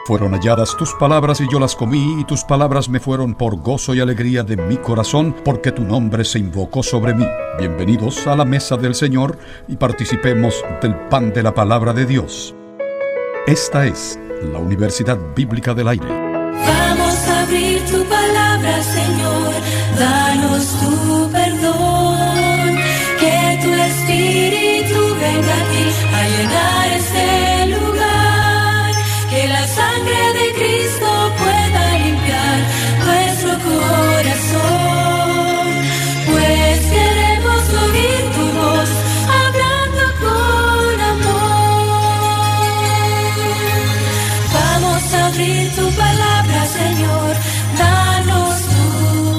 Fueron halladas tus palabras y yo las comí, y tus palabras me fueron por gozo y alegría de mi corazón, porque tu nombre se invocó sobre mí. Bienvenidos a la mesa del Señor y participemos del pan de la palabra de Dios. Esta es la Universidad Bíblica del Aire. Vamos a abrir tu palabra, Señor, danos tu perdón, que tu Espíritu venga aquí a llenar este lugar, que la sangre de Cristo pueda limpiar nuestro corazón, pues queremos oír tu voz hablando con amor. Vamos a abrir tu palabra, Señor, danos tu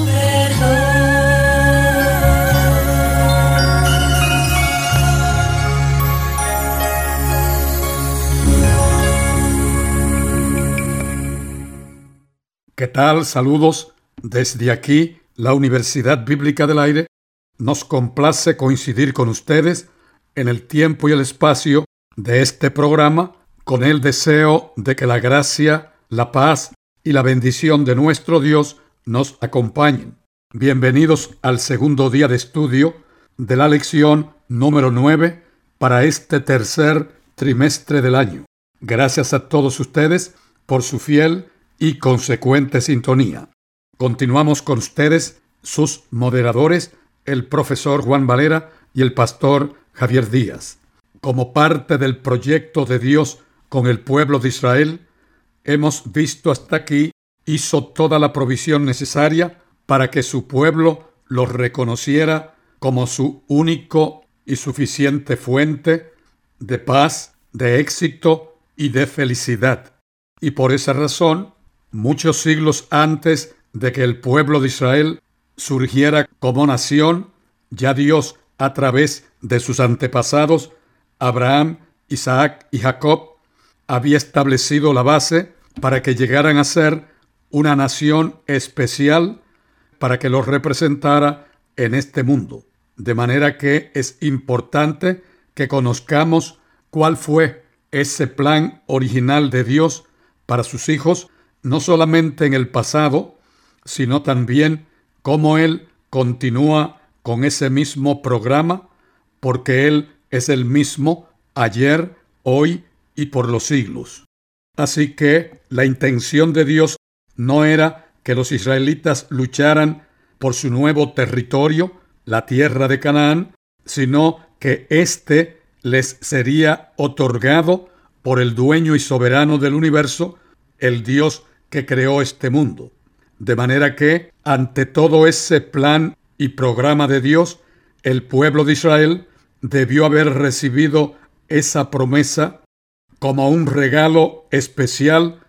¿Qué tal? Saludos desde aquí, la Universidad Bíblica del Aire. Nos complace coincidir con ustedes en el tiempo y el espacio de este programa, con el deseo de que la gracia, la paz y la bendición de nuestro Dios nos acompañen. Bienvenidos al segundo día de estudio de la lección número 9 para este tercer trimestre del año. Gracias a todos ustedes por su fiel y consecuente sintonía. Continuamos con ustedes, sus moderadores, el profesor Juan Valera y el pastor Javier Díaz. Como parte del proyecto de Dios con el pueblo de Israel, hemos visto hasta aquí, hizo toda la provisión necesaria para que su pueblo lo reconociera como su único y suficiente fuente de paz, de éxito y de felicidad. Y por esa razón, muchos siglos antes de que el pueblo de Israel surgiera como nación, ya Dios, a través de sus antepasados, Abraham, Isaac y Jacob, había establecido la base para que llegaran a ser una nación especial para que los representara en este mundo. De manera que es importante que conozcamos cuál fue ese plan original de Dios para sus hijos, no solamente en el pasado, sino también cómo Él continúa con ese mismo programa, porque Él es el mismo ayer, hoy y por los siglos. Así que la intención de Dios no era que los israelitas lucharan por su nuevo territorio, la tierra de Canaán, sino que éste les sería otorgado por el dueño y soberano del universo, el Dios que creó este mundo. De manera que, ante todo ese plan y programa de Dios, el pueblo de Israel debió haber recibido esa promesa como un regalo especial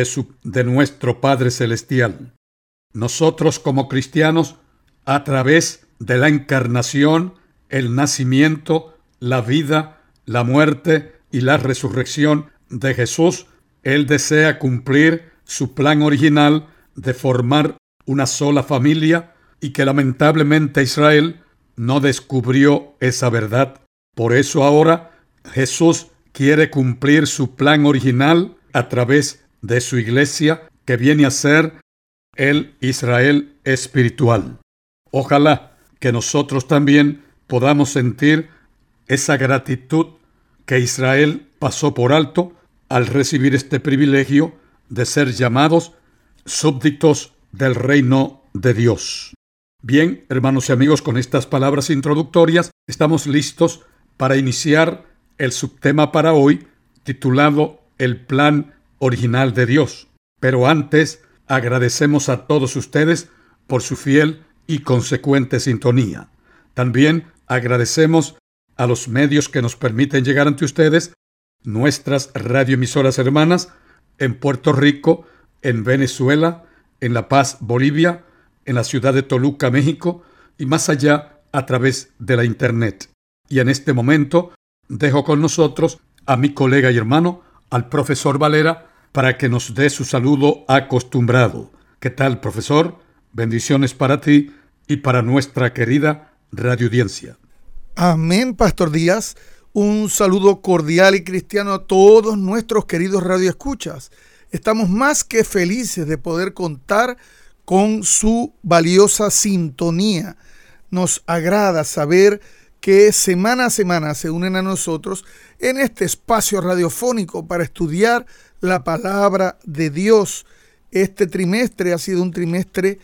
de nuestro Padre Celestial. Nosotros como cristianos, a través de la encarnación, el nacimiento, la vida, la muerte y la resurrección de Jesús, Él desea cumplir su plan original de formar una sola familia, y que lamentablemente Israel no descubrió esa verdad. Por eso ahora Jesús quiere cumplir su plan original a través de su iglesia, que viene a ser el Israel espiritual. Ojalá que nosotros también podamos sentir esa gratitud que Israel pasó por alto al recibir este privilegio de ser llamados súbditos del reino de Dios. Bien, hermanos y amigos, con estas palabras introductorias estamos listos para iniciar el subtema para hoy, titulado El plan original de Dios. Pero antes, agradecemos a todos ustedes por su fiel y consecuente sintonía. También agradecemos a los medios que nos permiten llegar ante ustedes, nuestras radioemisoras hermanas, en Puerto Rico, en Venezuela, en La Paz, Bolivia, en la ciudad de Toluca, México, y más allá a través de la Internet. Y en este momento dejo con nosotros a mi colega y hermano, al profesor Valera, para que nos dé su saludo acostumbrado. ¿Qué tal, profesor? Bendiciones para ti y para nuestra querida radioaudiencia. Amén, Pastor Díaz. Un saludo cordial y cristiano a todos nuestros queridos radioescuchas. Estamos más que felices de poder contar con su valiosa sintonía. Nos agrada saber que semana a semana se unen a nosotros en este espacio radiofónico para estudiar la palabra de Dios. Este trimestre ha sido un trimestre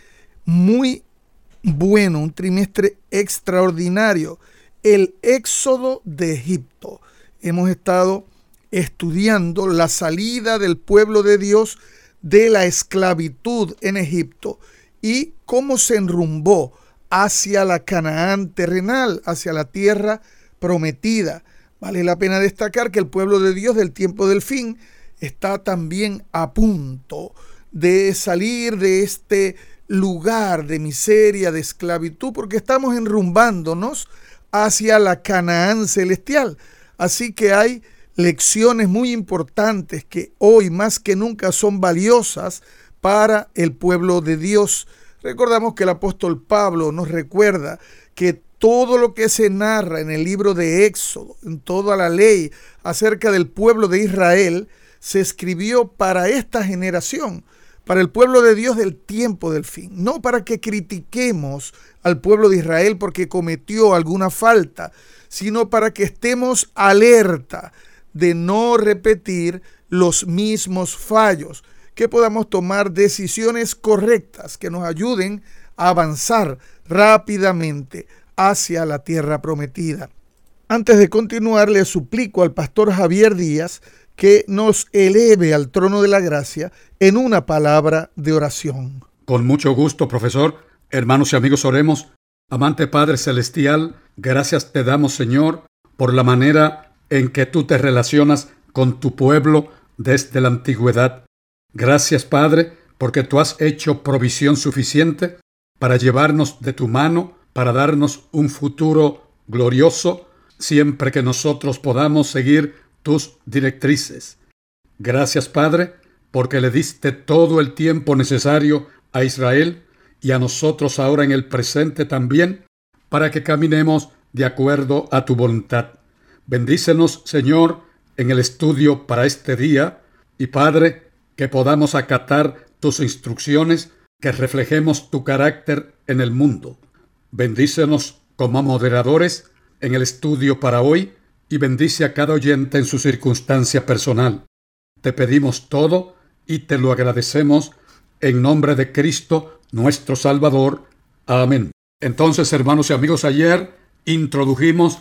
muy bueno, un trimestre extraordinario. El éxodo de Egipto. Hemos estado estudiando la salida del pueblo de Dios de la esclavitud en Egipto y cómo se enrumbó hacia la Canaán terrenal, hacia la tierra prometida. Vale la pena destacar que el pueblo de Dios del tiempo del fin está también a punto de salir de este lugar de miseria, de esclavitud, porque estamos enrumbándonos hacia la Canaán celestial. Así que hay lecciones muy importantes que hoy más que nunca son valiosas para el pueblo de Dios. Recordamos que el apóstol Pablo nos recuerda que todo lo que se narra en el libro de Éxodo, en toda la ley acerca del pueblo de Israel, se escribió para esta generación, para el pueblo de Dios del tiempo del fin, no para que critiquemos al pueblo de Israel porque cometió alguna falta, sino para que estemos alerta de no repetir los mismos fallos, que podamos tomar decisiones correctas que nos ayuden a avanzar rápidamente hacia la tierra prometida. Antes de continuar, le suplico al pastor Javier Díaz que nos eleve al trono de la gracia en una palabra de oración. Con mucho gusto, profesor. Hermanos y amigos, oremos. Amante Padre Celestial, gracias te damos, Señor, por la manera en que tú te relacionas con tu pueblo desde la antigüedad. Gracias, Padre, porque tú has hecho provisión suficiente para llevarnos de tu mano, para darnos un futuro glorioso, siempre que nosotros podamos seguir tus directrices. Gracias, Padre, porque le diste todo el tiempo necesario a Israel y a nosotros ahora en el presente también, para que caminemos de acuerdo a tu voluntad. Bendícenos, Señor, en el estudio para este día, y Padre, que podamos acatar tus instrucciones, que reflejemos tu carácter en el mundo. Bendícenos como moderadores en el estudio para hoy, y bendice a cada oyente en su circunstancia personal. Te pedimos todo y te lo agradecemos en nombre de Cristo, nuestro Salvador. Amén. Entonces, hermanos y amigos, ayer introdujimos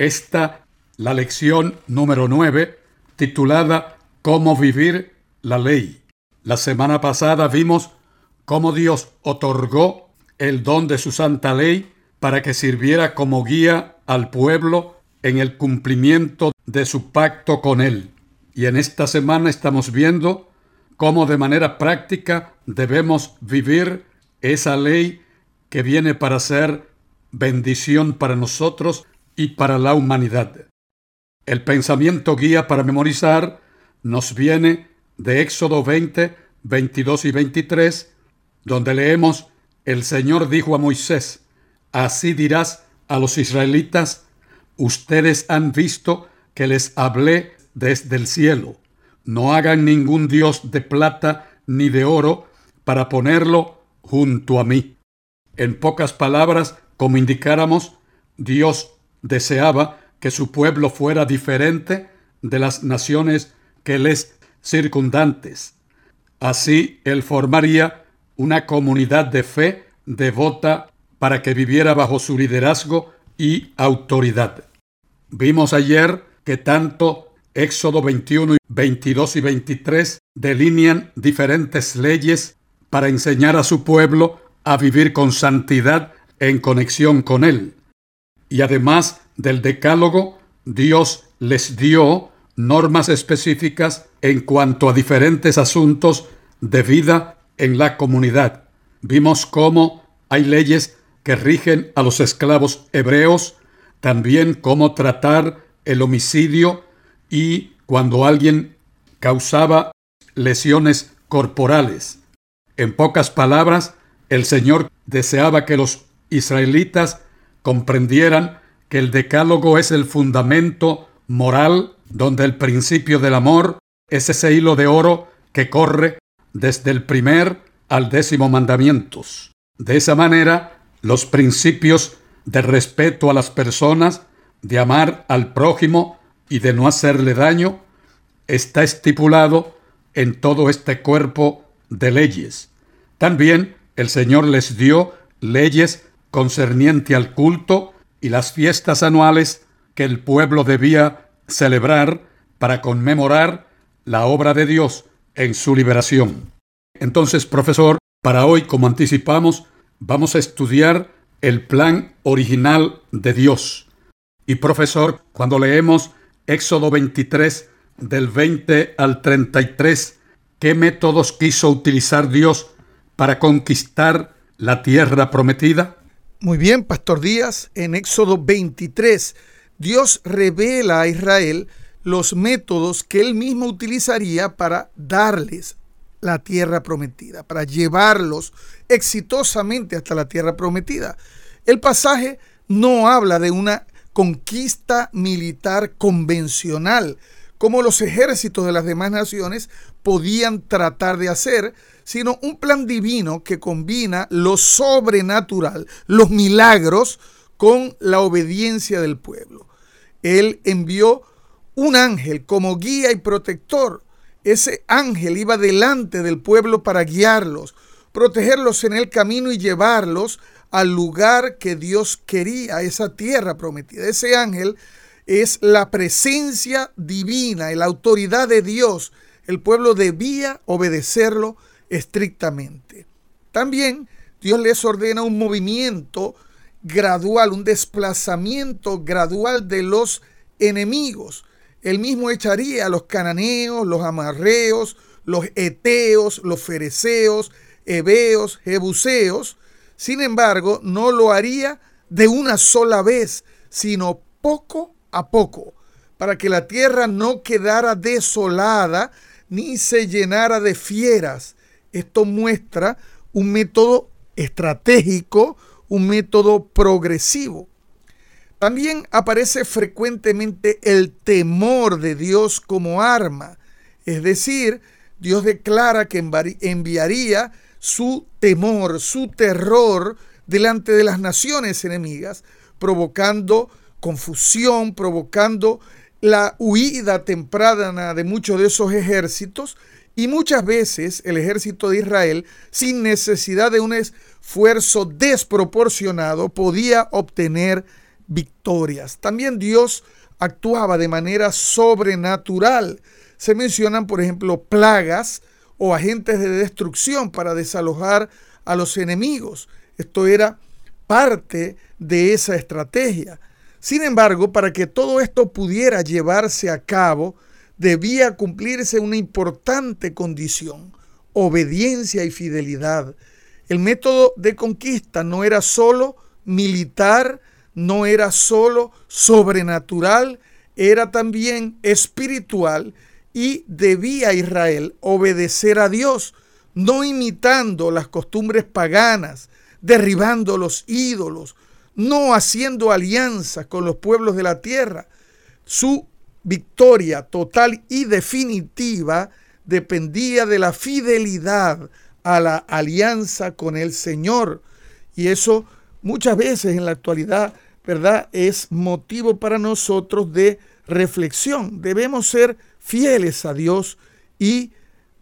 la lección número 9, titulada ¿Cómo vivir la ley? La semana pasada vimos cómo Dios otorgó el don de su santa ley para que sirviera como guía al pueblo en el cumplimiento de su pacto con Él. Y en esta semana estamos viendo cómo de manera práctica debemos vivir esa ley que viene para ser bendición para nosotros y para la humanidad. El pensamiento guía para memorizar nos viene de Éxodo 20, 22 y 23, donde leemos: el Señor dijo a Moisés, así dirás a los israelitas, ustedes han visto que les hablé desde el cielo. No hagan ningún dios de plata ni de oro para ponerlo junto a mí. En pocas palabras, como indicáramos, Dios deseaba que su pueblo fuera diferente de las naciones que les circundantes. Así, Él formaría una comunidad de fe devota para que viviera bajo su liderazgo y autoridad. Vimos ayer que tanto Éxodo 21, 22 y 23 delinean diferentes leyes para enseñar a su pueblo a vivir con santidad en conexión con Él. Y además del decálogo, Dios les dio normas específicas en cuanto a diferentes asuntos de vida en la comunidad. Vimos cómo hay leyes que rigen a los esclavos hebreos, también cómo tratar el homicidio y cuando alguien causaba lesiones corporales. En pocas palabras, el Señor deseaba que los israelitas comprendieran que el decálogo es el fundamento moral donde el principio del amor es ese hilo de oro que corre desde el primer al 10º mandamientos. De esa manera, los principios de respeto a las personas, de amar al prójimo y de no hacerle daño, está estipulado en todo este cuerpo de leyes. También el Señor les dio leyes concerniente al culto y las fiestas anuales que el pueblo debía celebrar para conmemorar la obra de Dios en su liberación. Entonces, profesor, para hoy, como anticipamos, vamos a estudiar el plan original de Dios. Y profesor, cuando leemos Éxodo 23, del 20 al 33, ¿qué métodos quiso utilizar Dios para conquistar la tierra prometida? Muy bien, Pastor Díaz. En Éxodo 23, Dios revela a Israel los métodos que Él mismo utilizaría para darles la tierra prometida, para llevarlos exitosamente hasta la tierra prometida. El pasaje no habla de una conquista militar convencional, como los ejércitos de las demás naciones podían tratar de hacer, sino un plan divino que combina lo sobrenatural, los milagros, con la obediencia del pueblo. Él envió un ángel como guía y protector. Ese ángel iba delante del pueblo para guiarlos, protegerlos en el camino y llevarlos al lugar que Dios quería, esa tierra prometida. Ese ángel es la presencia divina, la autoridad de Dios. El pueblo debía obedecerlo estrictamente. También Dios les ordena un movimiento gradual, un desplazamiento gradual de los enemigos. Él mismo echaría a los cananeos, los amorreos, los heteos, los fereceos, heveos, jebuseos. Sin embargo, no lo haría de una sola vez, sino poco a poco, para que la tierra no quedara desolada ni se llenara de fieras. Esto muestra un método estratégico, un método progresivo. También aparece frecuentemente el temor de Dios como arma. Es decir, Dios declara que enviaría su temor, su terror delante de las naciones enemigas, provocando confusión, provocando la huida temprana de muchos de esos ejércitos, y muchas veces el ejército de Israel, sin necesidad de un esfuerzo desproporcionado, podía obtener victorias. También Dios actuaba de manera sobrenatural. Se mencionan, por ejemplo, plagas o agentes de destrucción para desalojar a los enemigos. Esto era parte de esa estrategia. Sin embargo, para que todo esto pudiera llevarse a cabo, debía cumplirse una importante condición: obediencia y fidelidad. El método de conquista no era solo militar, no era solo sobrenatural, era también espiritual, y debía Israel obedecer a Dios, no imitando las costumbres paganas, derribando los ídolos, no haciendo alianzas con los pueblos de la tierra. Su victoria total y definitiva dependía de la fidelidad a la alianza con el Señor. Y eso muchas veces en la actualidad, ¿verdad?, es motivo para nosotros de reflexión. Debemos ser fieles a Dios y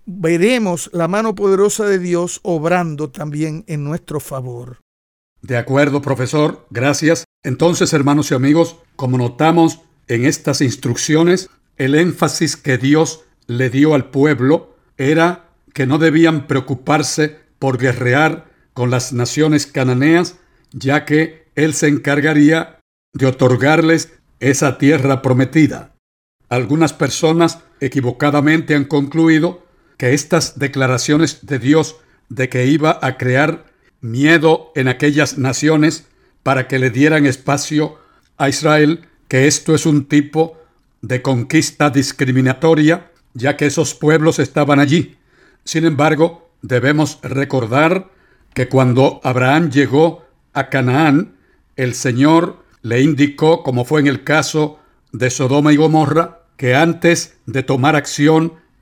veremos la mano poderosa de Dios obrando también en nuestro favor. De acuerdo, profesor, gracias. Entonces, hermanos y amigos, como notamos en estas instrucciones, el énfasis que Dios le dio al pueblo era que no debían preocuparse por guerrear con las naciones cananeas, ya que Él se encargaría de otorgarles esa tierra prometida. Algunas personas equivocadamente han concluido que estas declaraciones de Dios de que iba a crear miedo en aquellas naciones para que le dieran espacio a Israel, que esto es un tipo de conquista discriminatoria, ya que esos pueblos estaban allí. Sin embargo, debemos recordar que cuando Abraham llegó a Canaán, el Señor le indicó, como fue en el caso de Sodoma y Gomorra, que antes de tomar acción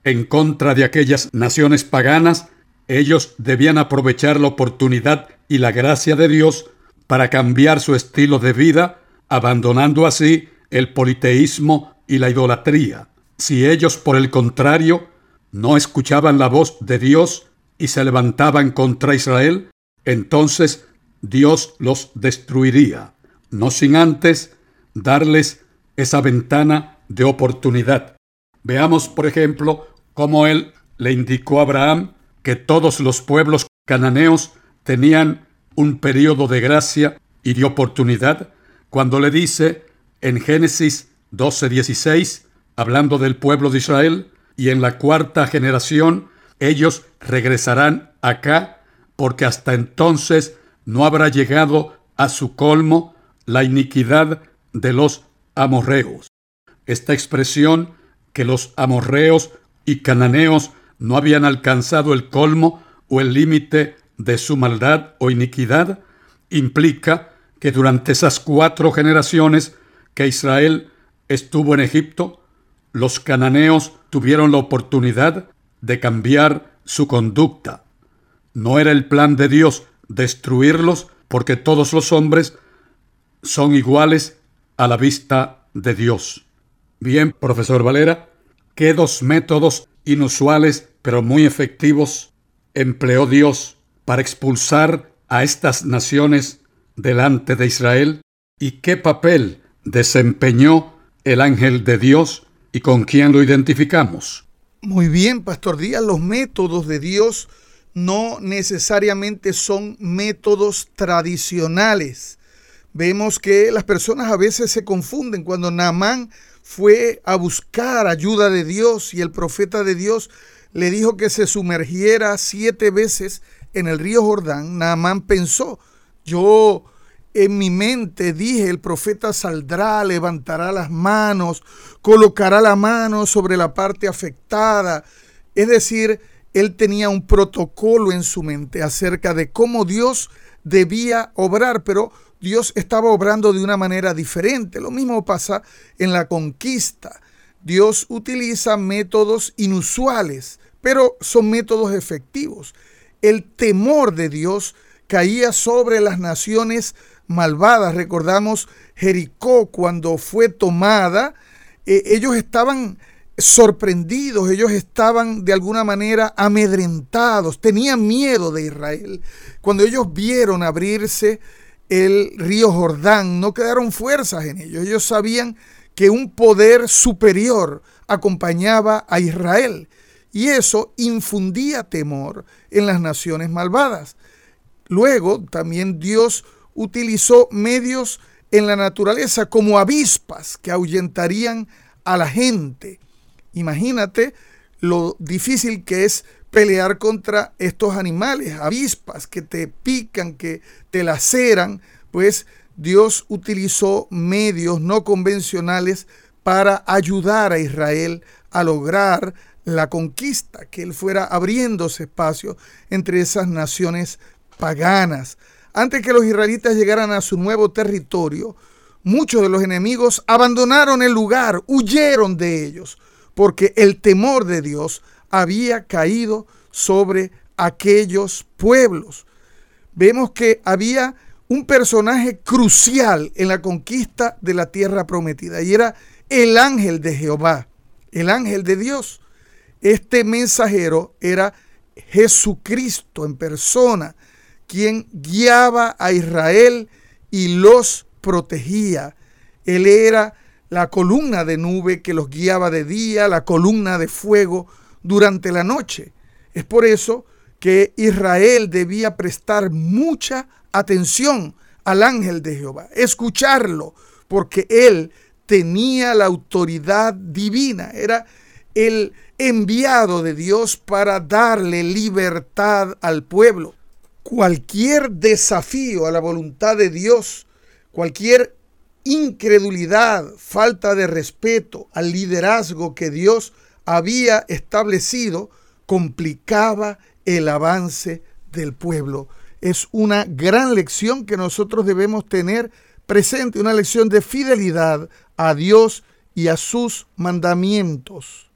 en contra de aquellas naciones paganas, ellos debían aprovechar la oportunidad y la gracia de Dios para cambiar su estilo de vida, abandonando así el politeísmo y la idolatría. Si ellos, por el contrario, no escuchaban la voz de Dios y se levantaban contra Israel, entonces Dios los destruiría, no sin antes darles esa ventana de oportunidad. Veamos, por ejemplo, cómo Él le indicó a Abraham que todos los pueblos cananeos tenían un periodo de gracia y de oportunidad, cuando le dice en Génesis 12:16, hablando del pueblo de Israel, y en la 4ª generación ellos regresarán acá, porque hasta entonces no habrá llegado a su colmo la iniquidad de los amorreos. Esta expresión, que los amorreos y cananeos no habían alcanzado el colmo o el límite de su maldad o iniquidad, implica que durante esas 4 generaciones que Israel estuvo en Egipto, los cananeos tuvieron la oportunidad de cambiar su conducta. No era el plan de Dios destruirlos, porque todos los hombres son iguales a la vista de Dios. Bien, profesor Valera, ¿qué 2 métodos inusuales pero muy efectivos empleó Dios para expulsar a estas naciones delante de Israel? ¿Y qué papel desempeñó el ángel de Dios y con quién lo identificamos? Muy bien, Pastor Díaz, los métodos de Dios no necesariamente son métodos tradicionales. Vemos que las personas a veces se confunden. Cuando Naamán fue a buscar ayuda de Dios y el profeta de Dios le dijo que se sumergiera 7 veces en el río Jordán, Naamán pensó, yo en mi mente dije, el profeta saldrá, levantará las manos, colocará la mano sobre la parte afectada. Es decir, él tenía un protocolo en su mente acerca de cómo Dios debía obrar, pero Dios estaba obrando de una manera diferente. Lo mismo pasa en la conquista. Dios utiliza métodos inusuales, pero son métodos efectivos. El temor de Dios caía sobre las naciones malvadas. Recordamos Jericó cuando fue tomada. Ellos estaban sorprendidos, ellos estaban de alguna manera amedrentados, tenían miedo de Israel. Cuando ellos vieron abrirse el río Jordán, no quedaron fuerzas en ellos. Ellos sabían que un poder superior acompañaba a Israel y eso infundía temor en las naciones malvadas. Luego también Dios utilizó medios en la naturaleza como avispas que ahuyentarían a la gente. Imagínate lo difícil que es pelear contra estos animales, avispas que te pican, que te laceran. Pues Dios utilizó medios no convencionales para ayudar a Israel a lograr la conquista, que él fuera abriéndose espacio entre esas naciones paganas. Antes que los israelitas llegaran a su nuevo territorio, muchos de los enemigos abandonaron el lugar, huyeron de ellos, porque el temor de Dios había caído sobre aquellos pueblos. Vemos que había un personaje crucial en la conquista de la tierra prometida, y era el ángel de Jehová, el ángel de Dios. Este mensajero era Jesucristo en persona, quien guiaba a Israel y los protegía. Él era la columna de nube que los guiaba de día, la columna de fuego durante la noche. Es por eso que Israel debía prestar mucha atención al ángel de Jehová, escucharlo, porque él tenía la autoridad divina, era el enviado de Dios para darle libertad al pueblo. Cualquier desafío a la voluntad de Dios, cualquier incredulidad, falta de respeto al liderazgo que Dios había establecido, complicaba el avance del pueblo. Es una gran lección que nosotros debemos tener presente, una lección de fidelidad a Dios y a sus mandamientos.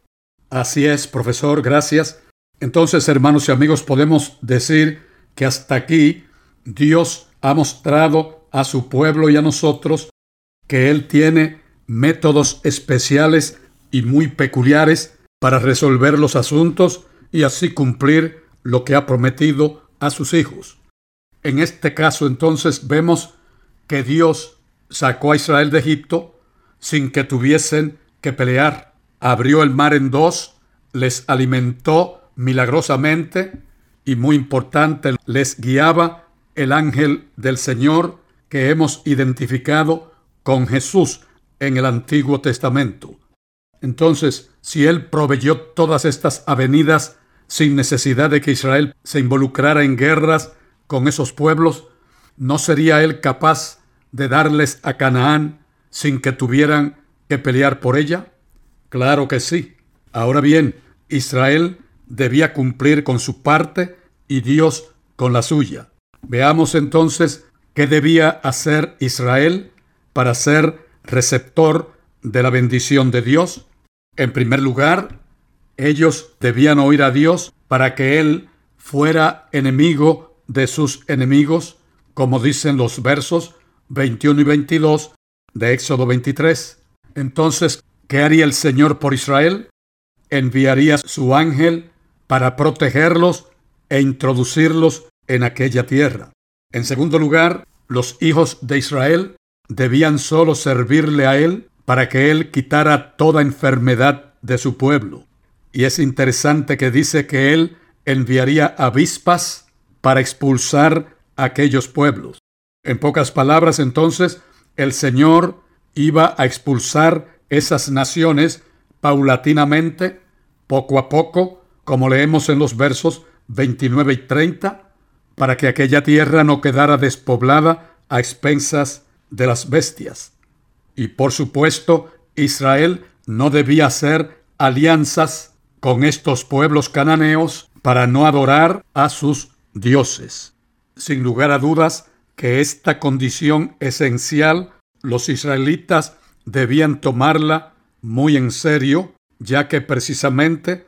Así es, profesor, gracias. Entonces, hermanos y amigos, podemos decir que hasta aquí Dios ha mostrado a su pueblo y a nosotros que Él tiene métodos especiales y muy peculiares para resolver los asuntos y así cumplir lo que ha prometido a sus hijos. En este caso, entonces, vemos que Dios sacó a Israel de Egipto sin que tuviesen que pelear. Abrió el mar en dos, les alimentó milagrosamente y, muy importante, les guiaba el ángel del Señor que hemos identificado con Jesús en el Antiguo Testamento. Entonces, si Él proveyó todas estas avenidas sin necesidad de que Israel se involucrara en guerras con esos pueblos, ¿no sería Él capaz de darles a Canaán sin que tuvieran que pelear por ella? Claro que sí. Ahora bien, Israel debía cumplir con su parte y Dios con la suya. Veamos entonces qué debía hacer Israel para ser receptor de la bendición de Dios. En primer lugar, ellos debían oír a Dios para que Él fuera enemigo de sus enemigos, como dicen los versos 21 y 22 de Éxodo 23. Entonces, ¿qué haría el Señor por Israel? Enviaría su ángel para protegerlos e introducirlos en aquella tierra. En segundo lugar, los hijos de Israel debían solo servirle a Él para que Él quitara toda enfermedad de su pueblo. Y es interesante que dice que Él enviaría avispas para expulsar a aquellos pueblos. En pocas palabras, entonces, el Señor iba a expulsar esas naciones paulatinamente, poco a poco, como leemos en los versos 29 y 30, para que aquella tierra no quedara despoblada a expensas de las bestias. Y por supuesto, Israel no debía hacer alianzas con estos pueblos cananeos para no adorar a sus dioses. Sin lugar a dudas que esta condición esencial los israelitas debían tomarla muy en serio, ya que precisamente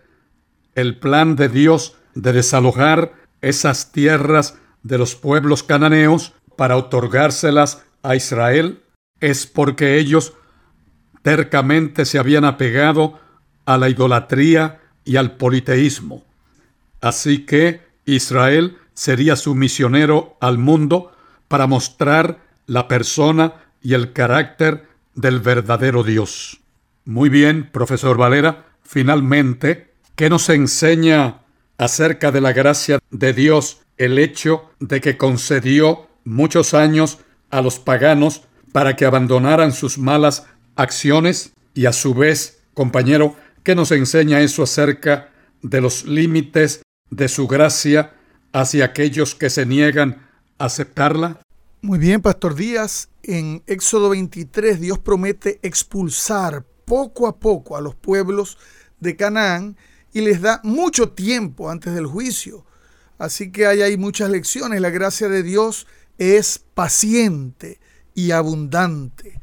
el plan de Dios de desalojar esas tierras de los pueblos cananeos para otorgárselas a Israel es porque ellos tercamente se habían apegado a la idolatría y al politeísmo. Así que Israel sería su misionero al mundo para mostrar la persona y el carácter del verdadero Dios. Muy bien, profesor Valera. Finalmente, ¿qué nos enseña acerca de la gracia de Dios el hecho de que concedió muchos años a los paganos para que abandonaran sus malas acciones? Y a su vez, compañero, ¿qué nos enseña eso acerca de los límites de su gracia hacia aquellos que se niegan a aceptarla? Muy bien, Pastor Díaz. En Éxodo 23, Dios promete expulsar poco a poco a los pueblos de Canaán y les da mucho tiempo antes del juicio. Así que hay muchas lecciones. La gracia de Dios es paciente y abundante.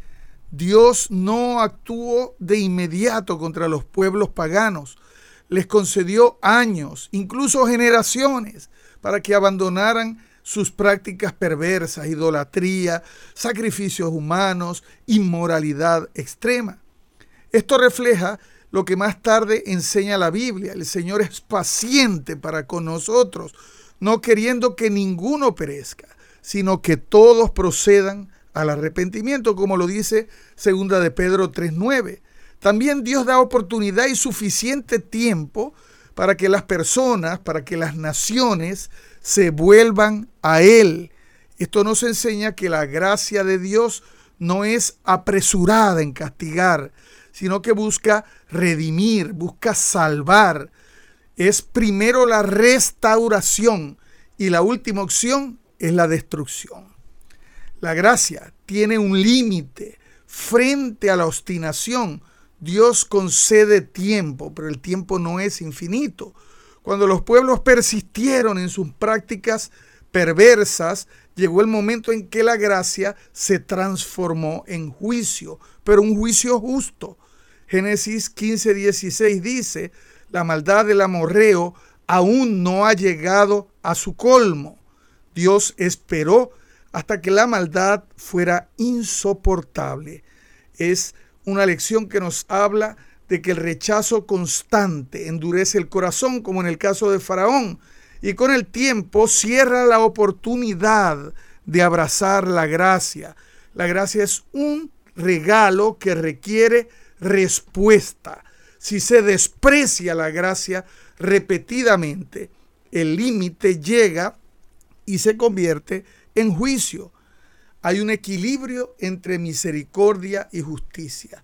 Dios no actuó de inmediato contra los pueblos paganos. Les concedió años, incluso generaciones, para que abandonaran sus prácticas perversas, idolatría, sacrificios humanos, inmoralidad extrema. Esto refleja lo que más tarde enseña la Biblia. El Señor es paciente para con nosotros, no queriendo que ninguno perezca, sino que todos procedan al arrepentimiento, como lo dice 2 de Pedro 3:9. También Dios da oportunidad y suficiente tiempo para que las personas, para que las naciones se vuelvan a Él. Esto nos enseña que la gracia de Dios no es apresurada en castigar, sino que busca redimir, busca salvar. Es primero la restauración y la última opción es la destrucción. La gracia tiene un límite. Frente a la obstinación, Dios concede tiempo, pero el tiempo no es infinito. Cuando los pueblos persistieron en sus prácticas perversas, llegó el momento en que la gracia se transformó en juicio, pero un juicio justo. Génesis 15:16 dice: la maldad del amorreo aún no ha llegado a su colmo. Dios esperó hasta que la maldad fuera insoportable. Es una lección que nos habla de que el rechazo constante endurece el corazón, como en el caso de Faraón, y con el tiempo cierra la oportunidad de abrazar la gracia. La gracia es un regalo que requiere respuesta. Si se desprecia la gracia repetidamente, el límite llega y se convierte en juicio. Hay un equilibrio entre misericordia y justicia.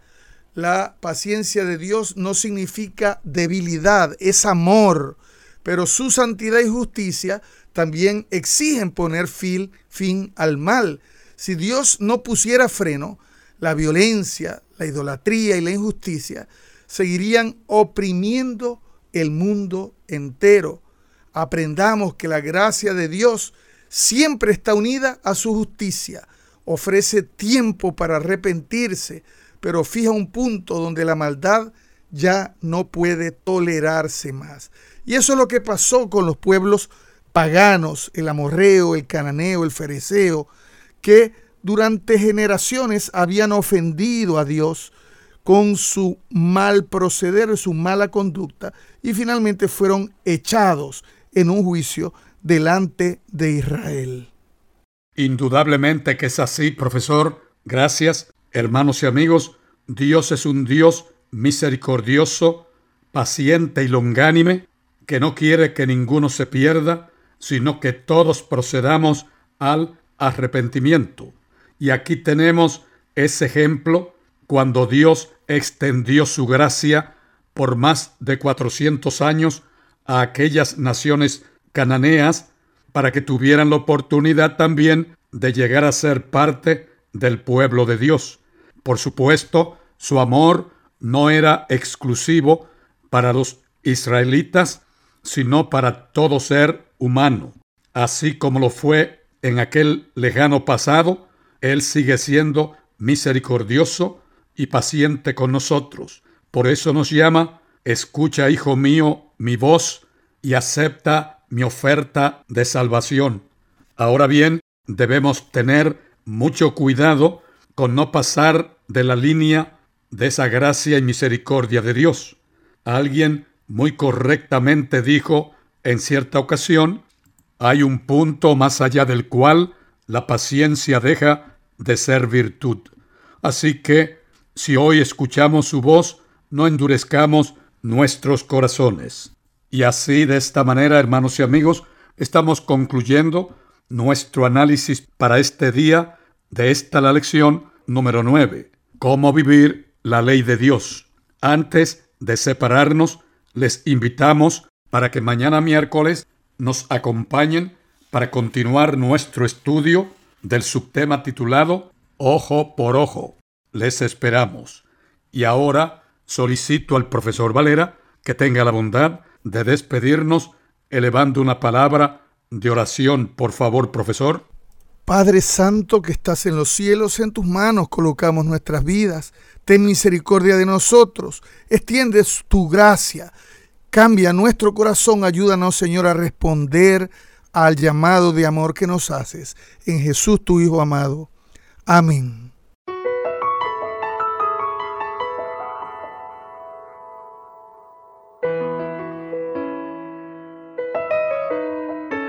La paciencia de Dios no significa debilidad, es amor, pero su santidad y justicia también exigen poner fin al mal. Si Dios no pusiera freno, la violencia, la idolatría y la injusticia seguirían oprimiendo el mundo entero. Aprendamos que la gracia de Dios siempre está unida a su justicia. Ofrece tiempo para arrepentirse, pero fija un punto donde la maldad ya no puede tolerarse más. Y eso es lo que pasó con los pueblos paganos, el amorreo, el cananeo, el fereceo, que durante generaciones habían ofendido a Dios con su mal proceder, su mala conducta, y finalmente fueron echados en un juicio delante de Israel. Indudablemente que es así, profesor. Gracias, hermanos y amigos. Dios es un Dios misericordioso, paciente y longánime, que no quiere que ninguno se pierda, sino que todos procedamos al arrepentimiento. Y aquí tenemos ese ejemplo cuando Dios extendió su gracia por más de 400 años a aquellas naciones cananeas para que tuvieran la oportunidad también de llegar a ser parte del pueblo de Dios. Por supuesto, su amor no era exclusivo para los israelitas, sino para todo ser humano. Así como lo fue en aquel lejano pasado, Él sigue siendo misericordioso y paciente con nosotros. Por eso nos llama: escucha, hijo mío, mi voz y acepta mi oferta de salvación. Ahora bien, debemos tener mucho cuidado con no pasar de la línea de esa gracia y misericordia de Dios. Alguien muy correctamente dijo en cierta ocasión: hay un punto más allá del cual la paciencia deja de ser virtud. Así que, si hoy escuchamos su voz, no endurezcamos nuestros corazones. Y así, de esta manera, hermanos y amigos, estamos concluyendo nuestro análisis para este día de la lección número 9. ¿Cómo vivir la ley de Dios? Antes de separarnos, les invitamos para que mañana miércoles nos acompañen para continuar nuestro estudio del subtema titulado Ojo por Ojo. Les esperamos. Y ahora solicito al profesor Valera que tenga la bondad de despedirnos elevando una palabra de oración. Por favor, profesor. Padre Santo que estás en los cielos, en tus manos colocamos nuestras vidas. Ten misericordia de nosotros. Extiende tu gracia. Cambia nuestro corazón. Ayúdanos, Señor, a responder al llamado de amor que nos haces. En Jesús, tu Hijo amado. Amén.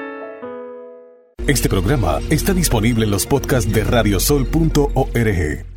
Este programa está disponible en los podcasts de radiosol.org.